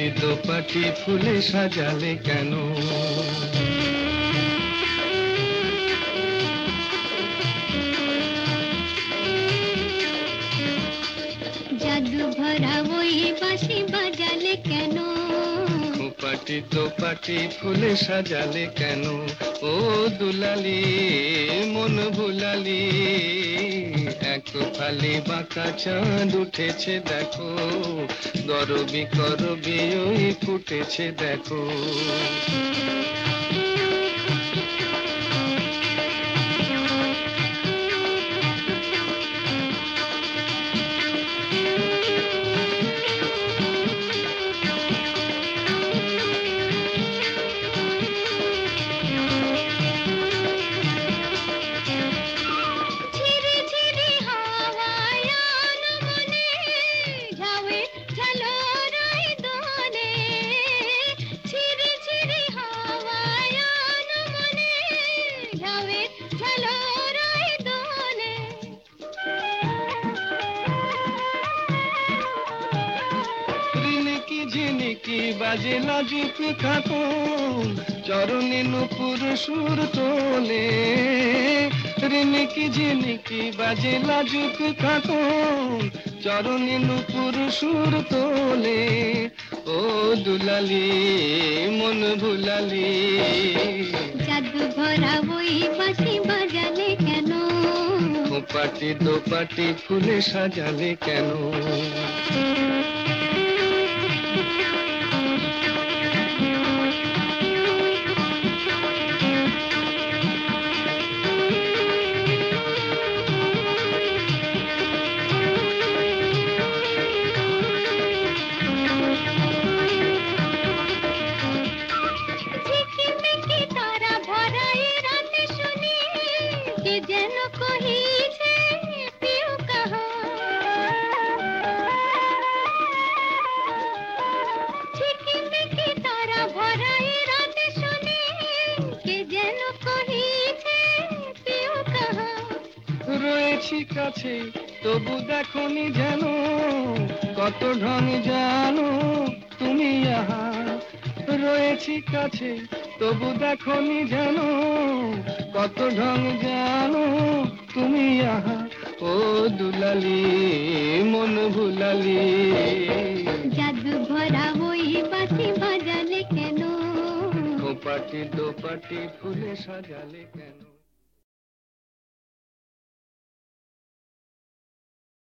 দোপাটি ফুলে সাজালে কেন? জাদু ভরা ওই বাঁশি বাজালে কেন? দোপাটি দোপাটি ফুলে সাজালে কেন? ও দুলালি মন ভুলালি, এক ফালি বাঁকা চাঁদ উঠেছে দেখো, গরবি করবি ওই ফুটেছে দেখো। ঝিনিকি বাজে লাজুক খাতুন, চরণে নুপুর সুর তোলে। রিনিকি ঝিনিকি বাজে লাজুক খাতুন, চরণে নুপুর সুর তোলে। ও দুলালি মন ভুলালি, জাদু ভরা ওই বাঁশি বাজালে কেন? দোপাটি দোপাটি ফুলে সাজালে কেন? যেন কহিছে পিউ কাহা, ঝিকিমিকি তারা ভরা রাতে শুনি, কে যেন কহিছে পিউ কাহা। রয়েছি কাছে তবু দেখনি যেন, কত ঢং জানো তুমি আহা। রয়েছি কাছে তবু দেখনি যেন, কত ঢং জানো তুমি আহা। ও দুলালি মন ভুলালি, জাদু ভরা ওই বাঁশি বাজালে কেন? দোপাটি দোপাটি ফুলে সাজালে কেন?